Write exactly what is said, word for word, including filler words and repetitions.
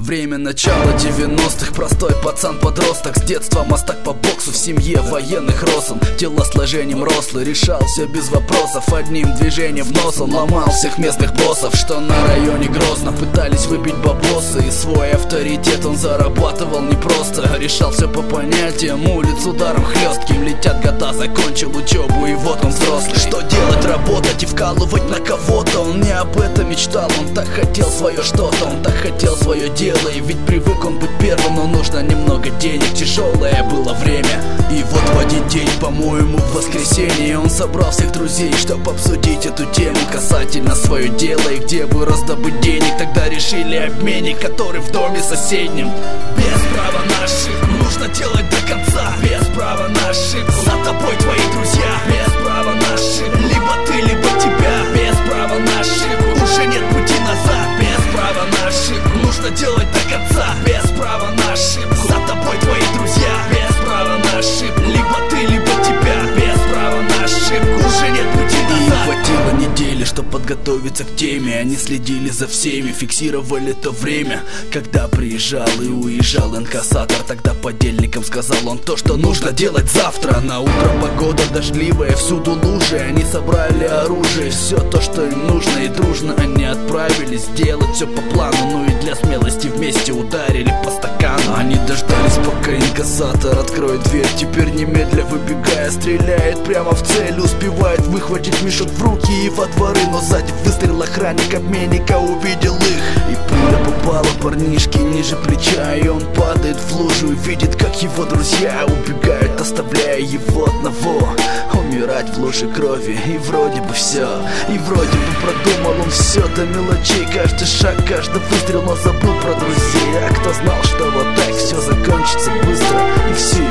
Время начала девяностых, простой пацан-подросток. С детства мастак по боксу, в семье военных рос он. Телосложением рослый, решал все без вопросов. Одним движением в нос он ломал всех местных боссов, что на районе Грозно пытались выбить бабосы. И свой авторитет он зарабатывал непросто. Решал все по понятиям, улиц ударом хлестким. Летят года, закончил учебу и вот он взрослый. Что делать, работать и вкалывать на кого-то. Он не об этом мечтал, он так хотел свое что-то. Он так хотел свое дело. И ведь привык он быть первым, но нужно немного денег. Тяжелое было время. И вот в один день, по-моему, в воскресенье, он собрал всех друзей, чтобы обсудить эту тему касательно свое дело и где бы раздобыть денег. Тогда решили обменник, который в доме соседнем. Без права на ошибку, нужно делать до конца. Без права на ошибку, за тобой твои друзья. Без права на ошибку, либо ты, либо тебя. Без права на ошибку, уже нет пути назад. Без права на ошибку, нужно делать до конца. Без права на ошибку, за тобой твои друзья. Без права на ошибку, либо ты, либо тебя. Без права на ошибку, уже нет пути назад. И хватило недели, чтоб подготовиться к теме. Они следили за всеми, фиксировали то время, когда приезжал и уезжал инкассатор. Тогда подельникам сказал он то, что нужно делать завтра. На утро погода дождливая, всюду лужи. Они собрали оружие, все то, что им нужно. И дружно они отправились делать все по плану. Ну и для смелости вместе ударили по стакану. Они дождались, пока инкассатор откроет дверь. Теперь немедля выбегая, стреляет прямо в цель. Успевает выхватить мешок в руки и во дворы. Но сзади выстрел, охранник обменника увидел их. И пуля попала парнишке ниже плеча. И он падает в лужу и видит, как его друзья убегают, оставляя его одного умирать в луже крови. И вроде бы все, и вроде бы продумал он все до мелочей. Каждый шаг, каждый выстрел, но забыл про друзей. А кто знал, что вот так все закончится быстро. И все